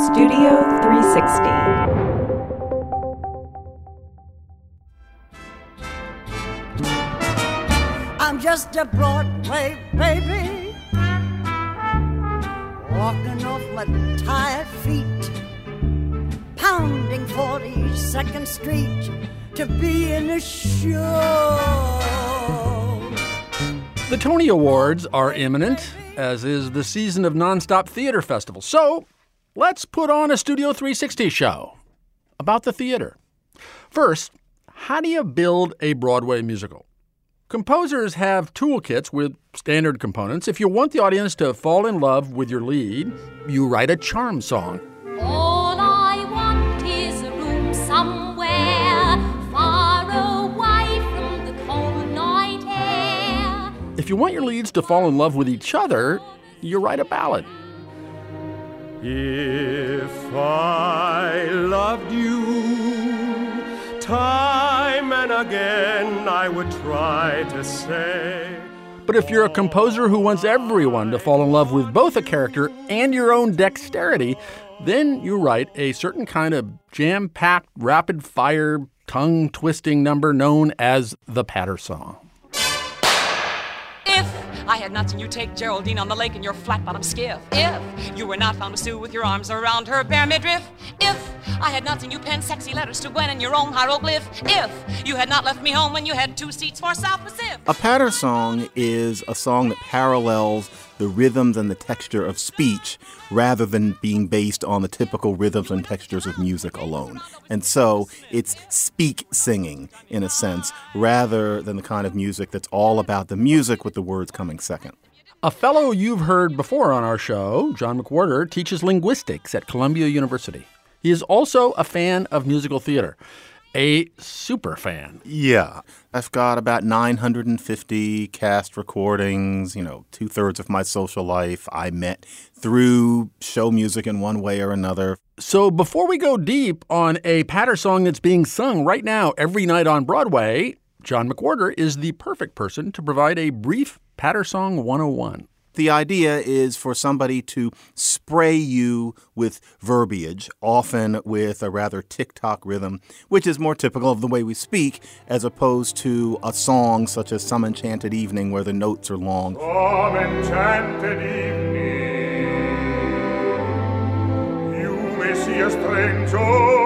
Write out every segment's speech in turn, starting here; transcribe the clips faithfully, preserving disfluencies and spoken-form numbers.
Studio three sixty. I'm just a Broadway baby, walking off my tired feet, pounding forty-second Street to be in a show. The Tony Awards are imminent, as is the season of nonstop theater festivals. So let's put on a Studio three sixty show about the theater. First, how do you build a Broadway musical? Composers have toolkits with standard components. If you want the audience to fall in love with your lead, you write a charm song. All I want is a room somewhere far away from the cold night air. If you want your leads to fall in love with each other, you write a ballad. If I loved you, time and again I would try to say. But if you're a composer who wants everyone to fall in love with both a character and your own dexterity, then you write a certain kind of jam-packed, rapid-fire, tongue-twisting number known as the patter song. If I had not seen you take Geraldine on the lake in your flat-bottom skiff, if you were not found to Sue with your arms around her bare midriff, if I had not seen you pen sexy letters to Gwen in your own hieroglyph, if you had not left me home when you had two seats for South Pacific. A patter song is a song that parallels the rhythms and the texture of speech rather than being based on the typical rhythms and textures of music alone. And so it's speak singing, in a sense, rather than the kind of music that's all about the music with the words coming second. A fellow you've heard before on our show, John McWhorter, teaches linguistics at Columbia University. He is also a fan of musical theater. A super fan. Yeah. I've got about nine hundred fifty cast recordings, you know, two-thirds of my social life I met through show music in one way or another. So before we go deep on a patter song that's being sung right now every night on Broadway, John McWhorter is the perfect person to provide a brief Patter Song one oh one. The idea is for somebody to spray you with verbiage, often with a rather tick-tock rhythm, which is more typical of the way we speak, as opposed to a song such as Some Enchanted Evening, where the notes are long. Some enchanted evening, you may see a stranger.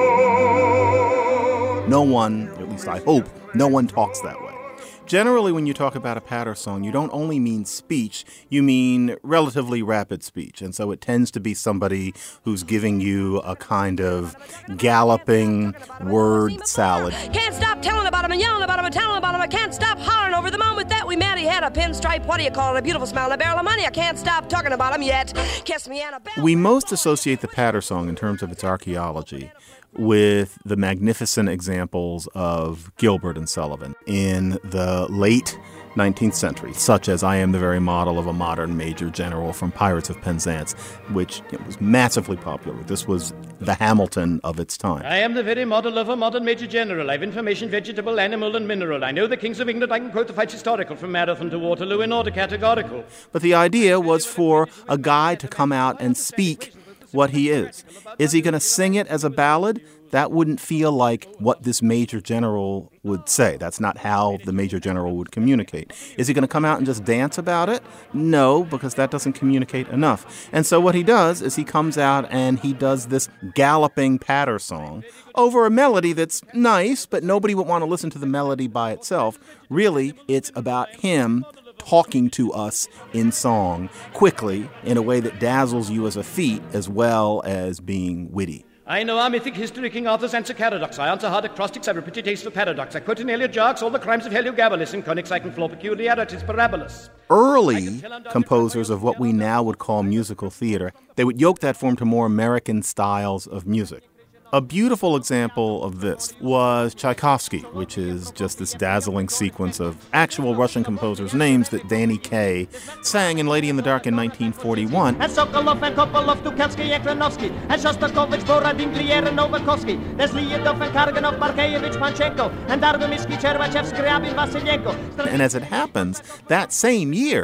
No one, at least I hope, no one talks that way. Generally, when you talk about a patter song, you don't only mean speech, you mean relatively rapid speech. And so it tends to be somebody who's giving you a kind of galloping word salad. Can't stop telling about him and yelling about him and telling about him. I can't stop hollering over the moment that we met. He had a pinstripe, what do you call it, a beautiful smile and a barrel of money. I can't stop talking about him yet. Kiss me, Annabelle. We most associate the patter song in terms of its archaeology with the magnificent examples of Gilbert and Sullivan in the late nineteenth century, such as I Am the Very Model of a Modern Major General from Pirates of Penzance, which you know, was massively popular. This was the Hamilton of its time. I am the very model of a modern Major General. I've information, vegetable, animal, and mineral. I know the kings of England. I can quote the fights historical from Marathon to Waterloo in order categorical. But the idea was for a guy to come out and speak what he is. Is he going to sing it as a ballad? That wouldn't feel like what this major general would say. That's not how the major general would communicate. Is he going to come out and just dance about it? No, because that doesn't communicate enough. And so what he does is he comes out and he does this galloping patter song over a melody that's nice, but nobody would want to listen to the melody by itself. Really, it's about him talking to us in song quickly in a way that dazzles you as a feat as well as being witty. I know our mythic history, King Arthur's answer caradox. I answer hard acrostics, I have a pretty taste for paradox. I quote in Heliojarx all the crimes of Heliogabalus, in conics I can floor peculiarities parabolus. Early composers of what we now would call musical theater, they would yoke that form to more American styles of music. A beautiful example of this was Tchaikovsky, which is just this dazzling sequence of actual Russian composers' names that Danny Kaye sang in Lady in the Dark in nineteen forty-one. And Sokolov and Kopolov, Tukhelsky and Kranovsky, and Shostakovich, Borodin, Glier and Novakovsky, there's Lyudov and Karganov, Barkeyevich, Panchenko, and Dardomitsky, Chervachev, Skriabin, Vasilyenko. And as it happens, that same year, he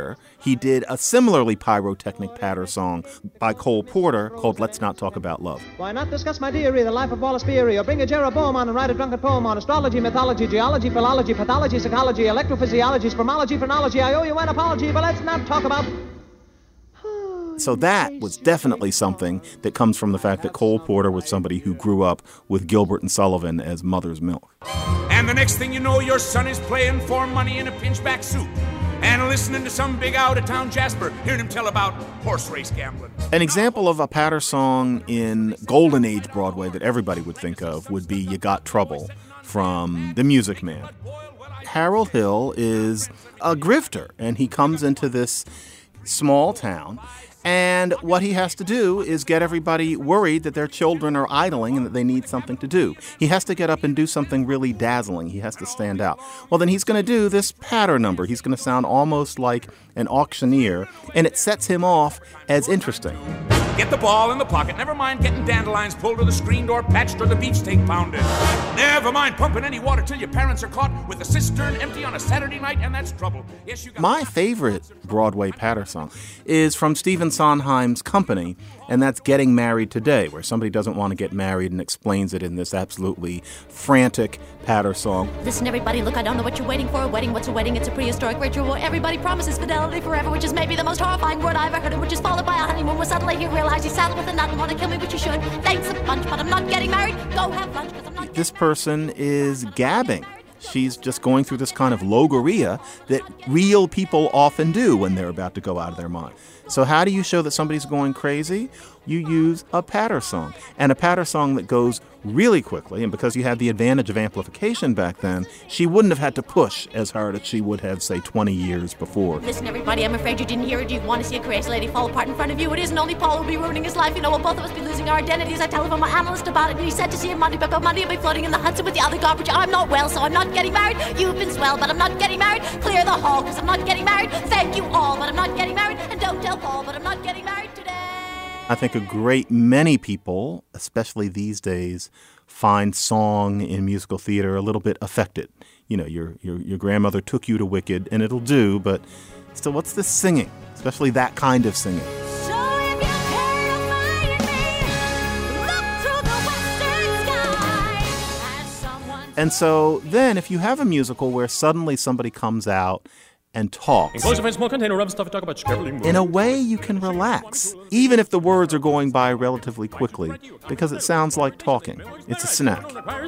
he did a similarly pyrotechnic patter song by Cole Porter called Let's Not Talk About Love. Why not discuss my dearie, the life of Wallace Beery, or bring a Jeroboam on and write a drunken poem on astrology, mythology, geology, philology, pathology, psychology, electrophysiology, spermology, phrenology. I owe you an apology, but let's not talk about... So that was definitely something that comes from the fact that Cole Porter was somebody who grew up with Gilbert and Sullivan as mother's milk. And the next thing you know, your son is playing for money in a pinchback suit and listening to some big out-of-town Jasper, hearing him tell about horse race gambling. An example of a patter song in Golden Age Broadway that everybody would think of would be You Got Trouble from The Music Man. Harold Hill is a grifter, and he comes into this small town, and what he has to do is get everybody worried that their children are idling and that they need something to do. He has to get up and do something really dazzling. He has to stand out. Well, then he's going to do this patter number. He's going to sound almost like an auctioneer, and it sets him off as interesting. Get the ball in the pocket. Never mind getting dandelions pulled or the screen door patched or the beefsteak pounded. Never mind pumping any water till your parents are caught with the cistern empty on a Saturday night, and that's trouble. Yes, you got My favorite Broadway patter song is from Stephen Sondheim's Company, and that's Getting Married Today, where somebody doesn't want to get married and explains it in this absolutely frantic patter song. Listen, everybody, look, I don't know what you're waiting for. A wedding, what's a wedding? It's a prehistoric ritual where everybody promises fidelity forever, which is maybe the most horrifying word I ever heard, which is followed by a honeymoon where suddenly you realize you saddled with a nut and want to kill me, but you should. Thanks a bunch, but I'm not getting married. Go have lunch, because I'm not... This person is gabbing. She's just going through this kind of logorrhea that real people often do when they're about to go out of their mind. So how do you show that somebody's going crazy? You use a patter song, and a patter song that goes really quickly. And because you had the advantage of amplification back then, she wouldn't have had to push as hard as she would have, say, twenty years before. Listen, everybody, I'm afraid you didn't hear it. You want to see a crazy lady fall apart in front of you. It isn't only Paul who'll be ruining his life. You know, we'll both of us be losing our identities. I telephoned my analyst about it, and he said to see him Monday, but Monday will be floating in the Hudson with the other garbage. I'm not well, so I'm not getting married. You've been swell, but I'm not getting married. Clear the hall, because I'm not getting married. Thank you all, but I'm not getting married. And don't tell Paul, but I'm not getting married today. I think a great many people, especially these days, find song in musical theater a little bit affected. You know, your your your grandmother took you to Wicked, and it'll do, but still, what's this singing? Especially that kind of singing. And so then if you have a musical where suddenly somebody comes out and talks, in a way you can relax, even if the words are going by relatively quickly, because it sounds like talking. It's a snack.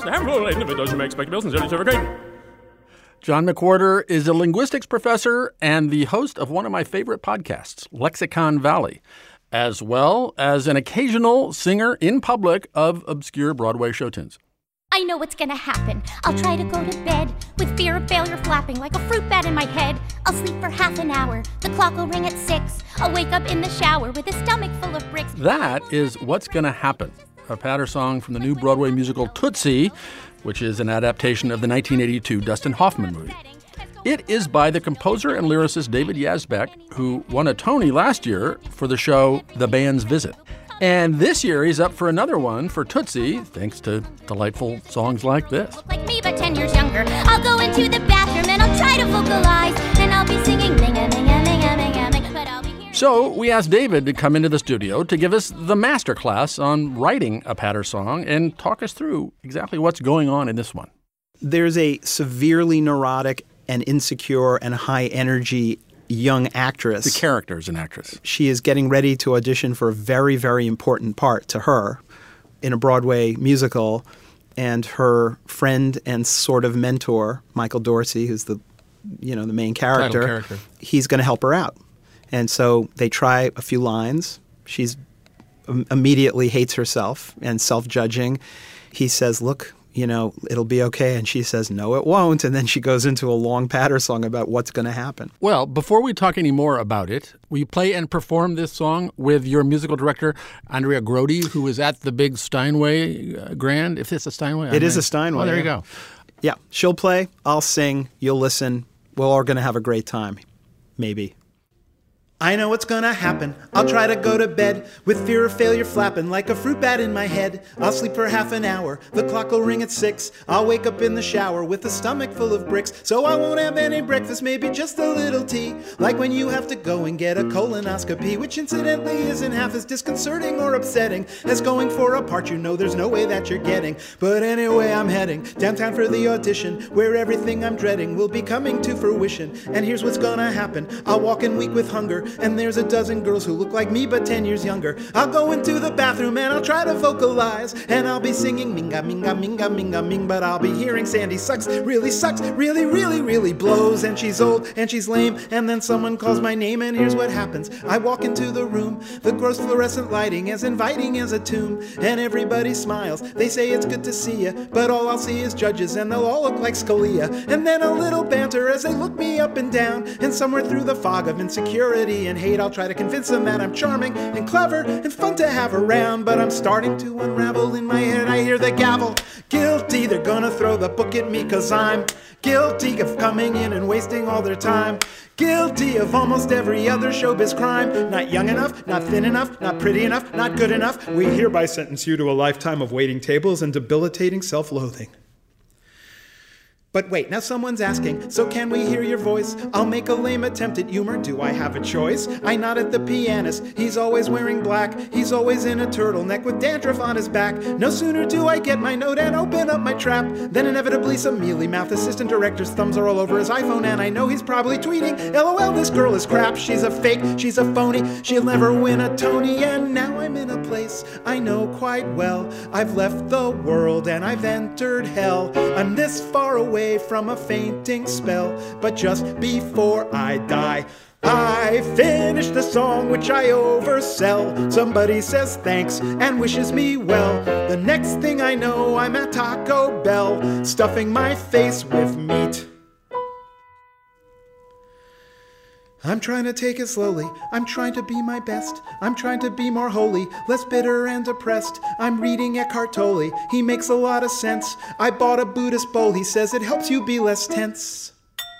John McWhorter is a linguistics professor and the host of one of my favorite podcasts, Lexicon Valley, as well as an occasional singer in public of obscure Broadway show tunes. I know what's gonna happen. I'll try to go to bed with fear of failure flapping like a fruit bat in my head. I'll sleep for half an hour. The clock will ring at six. I'll wake up in the shower with a stomach full of bricks. That is What's Gonna Happen, a patter song from the new Broadway musical Tootsie, which is an adaptation of the nineteen eighty-two Dustin Hoffman movie. It is by the composer and lyricist David Yazbek, who won a Tony last year for the show The Band's Visit. And this year he's up for another one for Tootsie, thanks to delightful songs like this. Like me, but ten years younger. I'll go into the bathroom and I'll try to vocalize. And I'll be singing minga, minga, minga, minga, minga. But I'll be here. So we asked David to come into the studio to give us the masterclass on writing a patter song and talk us through exactly what's going on in this one. There's a severely neurotic and insecure and high energy young actress. The character is an actress. She is getting ready to audition for a very, very important part to her in a Broadway musical. And her friend and sort of mentor, Michael Dorsey, who's the, you know, the main character, character. he's going to help her out. And so they try a few lines. She's immediately hates herself and self-judging. He says, look, you know, it'll be okay. And she says, no, it won't. And then she goes into a long patter song about what's going to happen. Well, before we talk any more about it, will you play and perform this song with your musical director, Andrea Grody, who is at the big Steinway uh, Grand? If it's a Steinway? It I is mean, a Steinway. Oh, there yeah. you go. Yeah. She'll play. I'll sing. You'll listen. We're all going to have a great time. Maybe. I know what's gonna happen. I'll try to go to bed with fear of failure flapping like a fruit bat in my head. I'll sleep for half an hour. The clock will ring at six. I'll wake up in the shower with a stomach full of bricks. So I won't have any breakfast, maybe just a little tea. Like when you have to go and get a colonoscopy, which incidentally isn't half as disconcerting or upsetting as going for a part you know there's no way that you're getting. But anyway, I'm heading downtown for the audition, where everything I'm dreading will be coming to fruition. And here's what's gonna happen. I'll walk in weak with hunger, and there's a dozen girls who look like me but ten years younger. I'll go into the bathroom and I'll try to vocalize, and I'll be singing minga minga minga minga ming, but I'll be hearing Sandy sucks, really sucks, really really really blows, and she's old and she's lame, and then someone calls my name, and here's what happens. I walk into the room, the gross fluorescent lighting as inviting as a tomb, and everybody smiles. They say it's good to see you, but all I'll see is judges, and they'll all look like Scalia, and then a little banter as they look me up and down, and somewhere through the fog of insecurity and hate I'll try to convince them that I'm charming and clever and fun to have around. But I'm starting to unravel in my head. I hear the gavel. Guilty, they're gonna throw the book at me, cause I'm guilty of coming in and wasting all their time. Guilty of almost every other showbiz crime. Not young enough, not thin enough, not pretty enough, not good enough. We hereby sentence you to a lifetime of waiting tables and debilitating self-loathing. But wait, now someone's asking, so can we hear your voice? I'll make a lame attempt at humor, do I have a choice? I nod at the pianist, he's always wearing black. He's always in a turtleneck with dandruff on his back. No sooner do I get my note and open up my trap than inevitably some mealy-mouthed assistant director's thumbs are all over his iPhone, and I know he's probably tweeting, LOL, this girl is crap, she's a fake, she's a phony, she'll never win a Tony. And now I'm in a place I know quite well. I've left the world and I've entered hell. I'm this far away from a fainting spell, but just before I die, I finish the song which I oversell. Somebody says thanks and wishes me well. The next thing I know, I'm at Taco Bell, stuffing my face with meat. I'm trying to take it slowly, I'm trying to be my best, I'm trying to be more holy, less bitter and depressed. I'm reading Eckhart Tolle, he makes a lot of sense. I bought a Buddhist bowl, he says it helps you be less tense.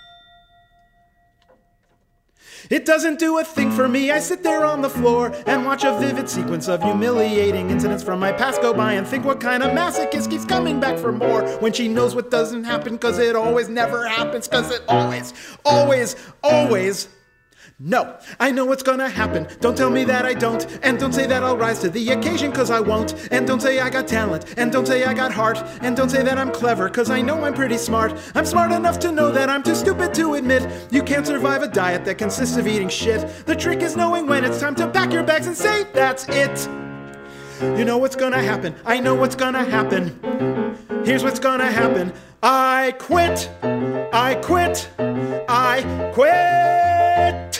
It doesn't do a thing for me, I sit there on the floor and watch a vivid sequence of humiliating incidents from my past go by and think what kind of masochist keeps coming back for more when she knows what doesn't happen, cause it always never happens, cause it always, always, always... No, I know what's gonna happen. Don't tell me that I don't, and don't say that I'll rise to the occasion, cause I won't. And don't say I got talent, and don't say I got heart, and don't say that I'm clever, cause I know I'm pretty smart. I'm smart enough to know that I'm too stupid to admit you can't survive a diet that consists of eating shit. The trick is knowing when it's time to pack your bags and say that's it. You know what's gonna happen, I know what's gonna happen. Here's what's gonna happen. I quit, I quit, I quit.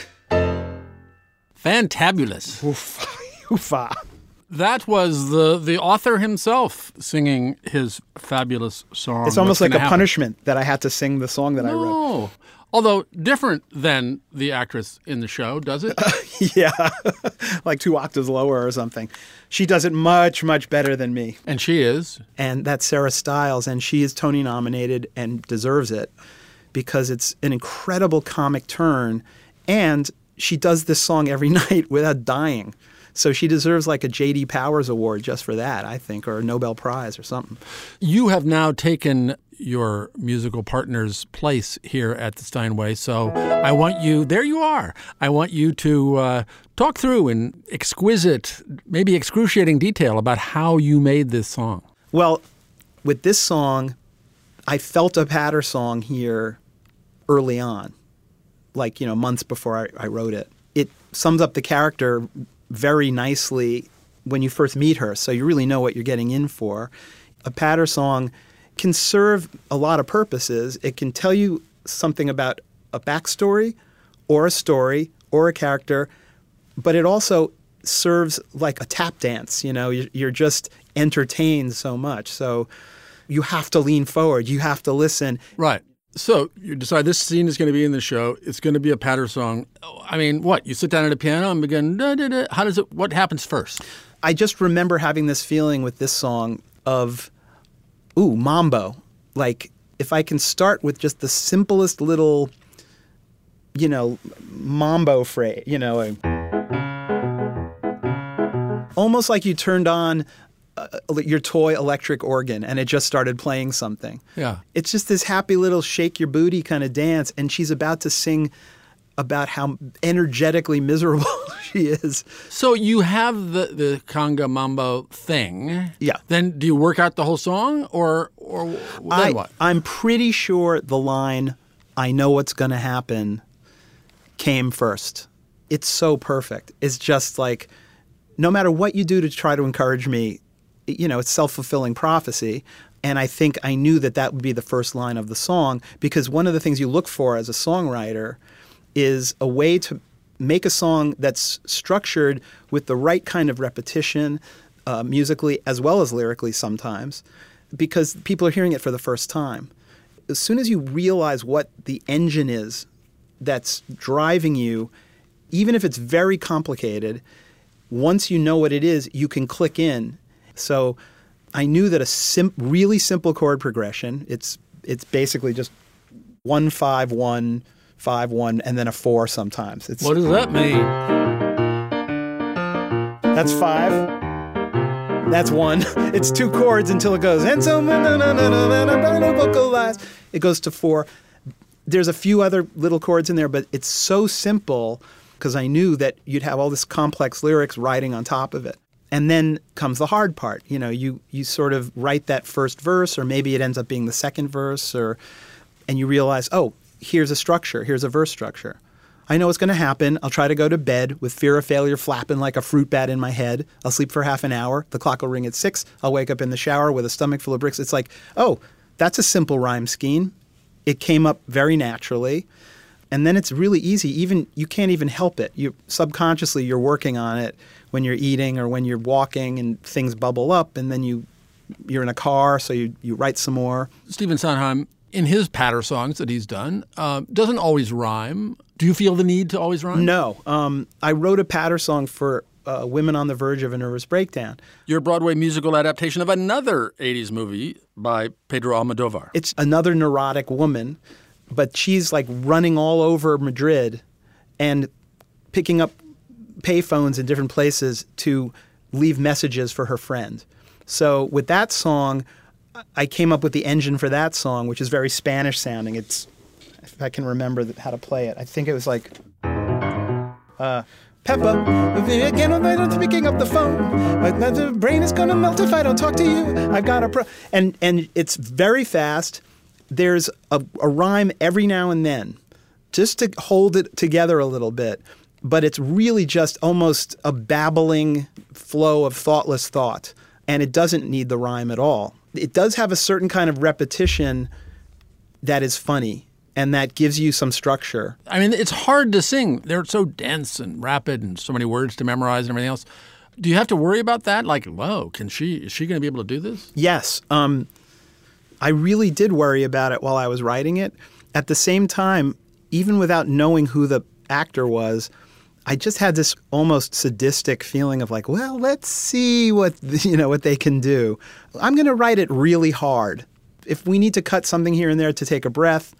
Fantabulous. Oofa. Oofa. That was the, the author himself singing his fabulous song. It's almost What's like a Gonna punishment that I had to sing the song that no. I wrote. Although different than the actress in the show, does it? Uh, yeah, like two octaves lower or something. She does it much, much better than me. And she is? And that's Sarah Stiles, and she is Tony nominated and deserves it because it's an incredible comic turn, and she does this song every night without dying. So she deserves like a J D Powers Award just for that, I think, or a Nobel Prize or something. You have now taken your musical partner's place here at the Steinway, so I want you, there you are, I want you to uh, talk through in exquisite, maybe excruciating detail about how you made this song. Well, with this song, I felt a patter song here early on, like, you know, months before I, I wrote it. It sums up the character very nicely when you first meet her, so you really know what you're getting in for. A patter song can serve a lot of purposes. It can tell you something about a backstory or a story or a character, but it also serves like a tap dance. You know, you're just entertained so much. So you have to lean forward. You have to listen. Right. So you decide this scene is going to be in the show. It's going to be a patter song. I mean, what? You sit down at a piano and begin, da, da, da. How does it, what happens first? I just remember having this feeling with this song of, ooh, mambo. Like, if I can start with just the simplest little you know, mambo phrase, you know, a, almost like you turned on uh, your toy electric organ and it just started playing something. Yeah. It's just this happy little shake your booty kind of dance, and she's about to sing about how energetically miserable she is. So you have the, the conga mambo thing. Yeah. Then do you work out the whole song, or or then I, what? I'm pretty sure the line, I know what's going to happen, came first. It's so perfect. It's just like, no matter what you do to try to encourage me, you know, it's self-fulfilling prophecy. And I think I knew that that would be the first line of the song, because one of the things you look for as a songwriter is a way to make a song that's structured with the right kind of repetition, uh, musically as well as lyrically sometimes, because people are hearing it for the first time. As soon as you realize what the engine is that's driving you, even if it's very complicated, once you know what it is, you can click in. So I knew that a sim- really simple chord progression, it's it's basically just one, five, one, five, one, and then a four sometimes. It's, what does that mean? That's five. That's one. It's two chords until it goes, and so vocalize. It goes to four. There's a few other little chords in there, but it's so simple because I knew that you'd have all this complex lyrics riding on top of it. And then comes the hard part. You know, you, you sort of write that first verse, or maybe it ends up being the second verse, or and you realize, oh, here's a structure, here's a verse structure. I know what's going to happen. I'll try to go to bed with fear of failure flapping like a fruit bat in my head. I'll sleep for half an hour. The clock will ring at six. I'll wake up in the shower with a stomach full of bricks. It's like, oh, that's a simple rhyme scheme. It came up very naturally. And then it's really easy. Even you can't even help it. You subconsciously you're working on it when you're eating or when you're walking, and things bubble up, and then you you're in a car, so you, you write some more. Stephen Sondheim, in his patter songs that he's done, uh, doesn't always rhyme. Do you feel the need to always rhyme? No. Um, I wrote a patter song for uh, Women on the Verge of a Nervous Breakdown. Your Broadway musical adaptation of another eighties movie by Pedro Almodovar. It's another neurotic woman, but she's like running all over Madrid and picking up payphones in different places to leave messages for her friend. So with that song, I came up with the engine for that song, which is very Spanish sounding. It's, if I can remember how to play it, I think it was like, uh, Peppa, again, I'm not picking up the phone. My brain is going to melt if I don't talk to you. I've got a pro. And, and it's very fast. There's a, a rhyme every now and then, just to hold it together a little bit. But it's really just almost a babbling flow of thoughtless thought. And it doesn't need the rhyme at all. It does have a certain kind of repetition that is funny and that gives you some structure. I mean, it's hard to sing. They're so dense and rapid and so many words to memorize and everything else. Do you have to worry about that? Like, whoa, can she, is she going to be able to do this? Yes. Um, I really did worry about it while I was writing it. At the same time, even without knowing who the actor was, I just had this almost sadistic feeling of like, well, let's see what, you know, what they can do. I'm going to write it really hard. If we need to cut something here and there to take a breath,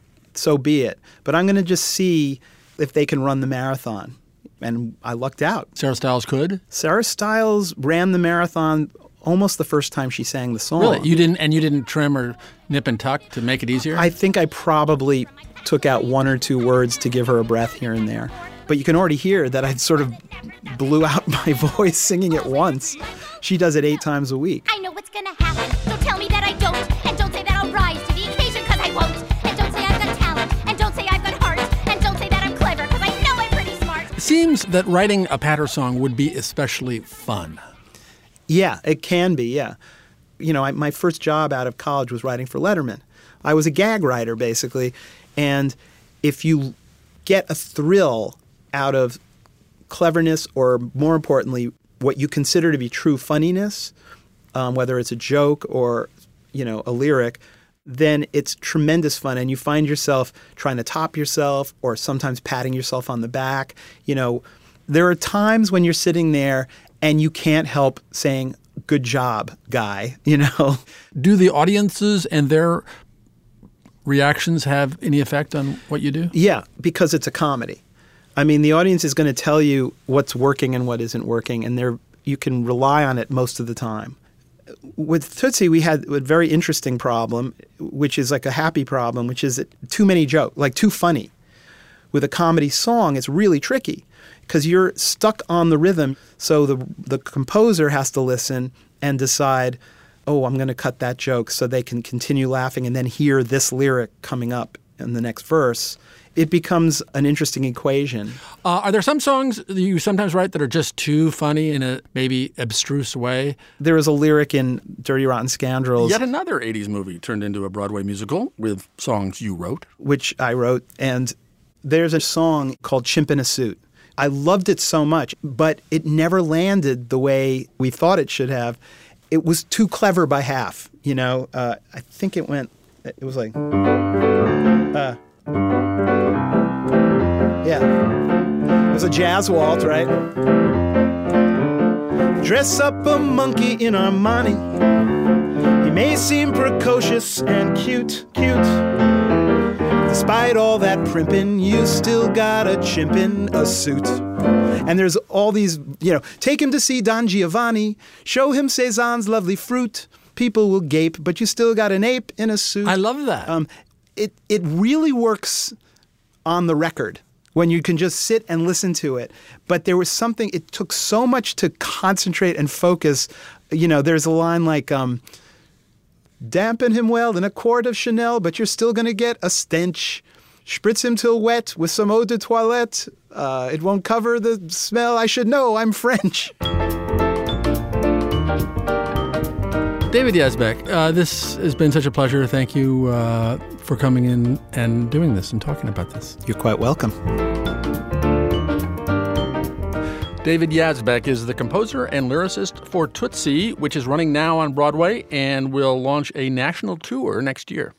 so be it. But I'm going to just see if they can run the marathon. And I lucked out. Sarah Stiles could? Sarah Stiles ran the marathon almost the first time she sang the song. Really? You didn't, and you didn't trim or nip and tuck to make it easier? I think I probably took out one or two words to give her a breath here and there. But you can already hear that I sort of blew out my voice singing it once. She does it eight times a week. I know what's gonna happen, so tell me that I don't. And don't say that I'll rise to the occasion, cause I won't. And don't say I've got talent, and don't say I've got heart. And don't say that I'm clever, cause I know I'm pretty smart. It seems that writing a patter song would be especially fun. Yeah, it can be, yeah. You know, I, my first job out of college was writing for Letterman. I was a gag writer, basically. And if you get a thrill out of cleverness, or more importantly, what you consider to be true funniness, um, whether it's a joke or, you know, a lyric, then it's tremendous fun. And you find yourself trying to top yourself or sometimes patting yourself on the back. You know, there are times when you're sitting there and you can't help saying, good job, guy, you know. Do the audiences and their reactions have any effect on what you do? Yeah, because it's a comedy. I mean, the audience is going to tell you what's working and what isn't working, and they're, you can rely on it most of the time. With Tootsie, we had a very interesting problem, which is like a happy problem, which is that too many jokes, like too funny. With a comedy song, it's really tricky because you're stuck on the rhythm. So the the composer has to listen and decide, oh, I'm going to cut that joke so they can continue laughing and then hear this lyric coming up in the next verse. It becomes an interesting equation. Uh, are there some songs that you sometimes write that are just too funny in a maybe abstruse way? There is a lyric in Dirty Rotten Scoundrels. Yet another eighties movie turned into a Broadway musical with songs you wrote. Which I wrote. And there's a song called Chimp in a Suit. I loved it so much, but it never landed the way we thought it should have. It was too clever by half, you know. Uh, I think it went, it was like, uh, yeah. It was a jazz waltz, right? Dress up a monkey in Armani. He may seem precocious and cute, cute. Despite all that primping, you still got a chimp in a suit. And there's all these, you know, take him to see Don Giovanni, show him Cézanne's lovely fruit. People will gape, but you still got an ape in a suit. I love that. Um, it it really works on the record when you can just sit and listen to it. But there was something, it took so much to concentrate and focus. You know, there's a line like, um, dampen him well in a quart of Chanel, but you're still going to get a stench. Spritz him till wet with some eau de toilette. Uh, it won't cover the smell. I should know, I'm French. David Yazbek, uh, this has been such a pleasure. Thank you uh, for coming in and doing this and talking about this. You're quite welcome. David Yazbek is the composer and lyricist for Tootsie, which is running now on Broadway and will launch a national tour next year.